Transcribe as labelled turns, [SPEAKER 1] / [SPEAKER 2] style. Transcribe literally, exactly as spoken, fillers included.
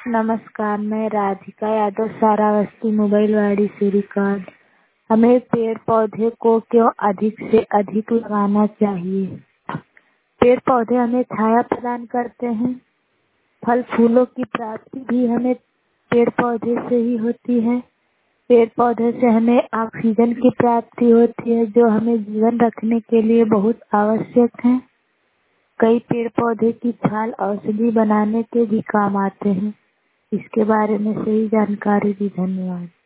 [SPEAKER 1] नमस्कार, मैं राधिका यादव सारावस्ती मोबाइलवाड़ी से रिकॉर्ड। हमें पेड़ पौधे को क्यों अधिक से अधिक लगाना चाहिए। पेड़ पौधे हमें छाया प्रदान करते हैं। फल फूलों की प्राप्ति भी हमें पेड़ पौधे से ही होती है। पेड़ पौधे से हमें ऑक्सीजन की प्राप्ति होती है, जो हमें जीवन रखने के लिए बहुत आवश्यक है। कई पेड़ पौधे की छाल औषधि बनाने के भी काम आते हैं। इसके बारे में सही जानकारी दी, धन्यवाद।